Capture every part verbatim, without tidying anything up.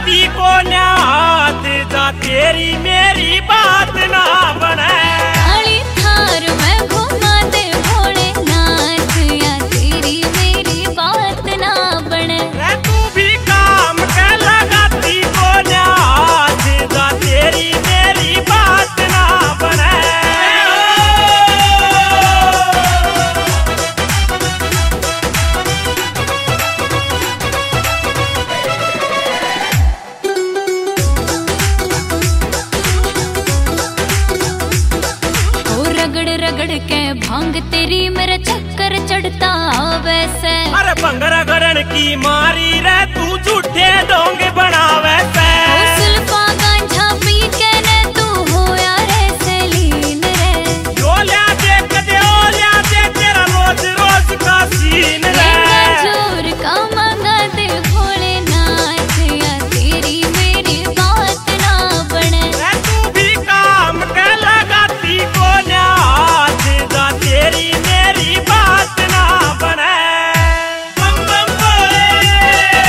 लगाती को न्यात जा तेरी मेरी बात ना बने। काली थार में घुमा दे भोलेनाथ या तेरी मेरी बात ना बने। तू भी काम के लगाती को न्यात जा तेरी मेरी बात ना बने। रगड़ रगड़ के भांग तेरी मेरा चक्कर चढ़ता वैसे। अरे भंगरा गड़न की मारी रे तू झूठे डोंगे बनावे से। सुल्फा गांजा पी के ने तू होया रे सलीन रे। यो ल्या दे कदे ओ ल्या दे तेरा रोज रोज का सीन रे। जोर का मांगा दे भोलेनाथ या तेरी मेरी बात ना बने। तू भी काम के लगाती को न्यात जा तेरी मेरी बात ना बने। बम बम बोले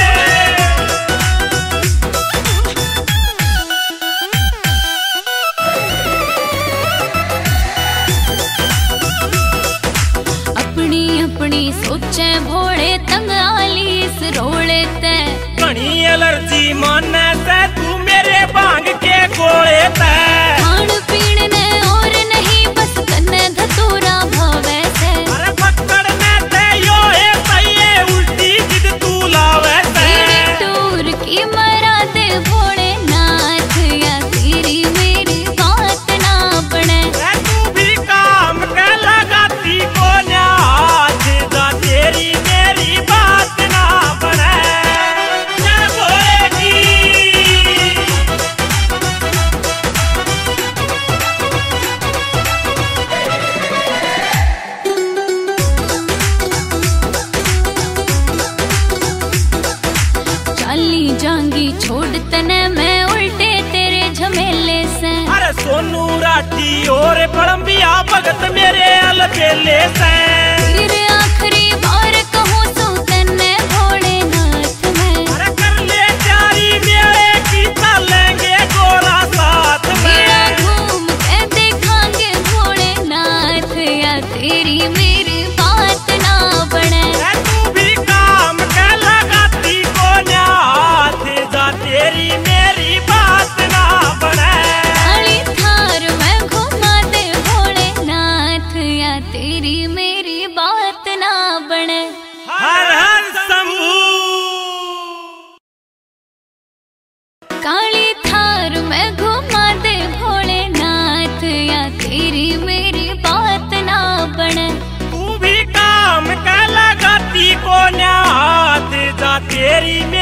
अपनी अपनी सोचे भोले तंग आलीस रोले ते। घनी एलर्जी माने से तू मेरे भांग के गोले ते। खान पीण ने और नहीं बस कन्ने धतूरा भावे से। अरे पकड़ने ते यो है सही है उल्टी जिद तू लावे से। तेरी टूर की मरा दे भोलेनाथ या तेरी मेरी बात ना बने। तू भी काम के लगाती को न्यात जा तेरी मेरी बात ना बने। जय भोले की चाली जांगी छोड़ तने मैं उल्टे तेरे झमेले से। अरे सोनू राठी और पड़म्बिया भगत मेरे अलबेले से। फिर आखिरी बार कहूँ सो तने भोलेनाथ में। अरे कर ले प्यारी मेरे की चलेंगे गोरा साथ मेरा में। घूम के देखांगे भोलेनाथ या तेरी मेरी बात ना बने। तू भी काम के लगाती को न्यात जा तेरी मेरी बात ना बने। काली थार में घुमा दे भोलेनाथ या तेरी मेरी बात ना बने। हर हर शंभू। काली थार में घुमा दे भोलेनाथ या तेरी मेरी बात ना बने। तू भी काम के लगाती को न्यात जा तेरी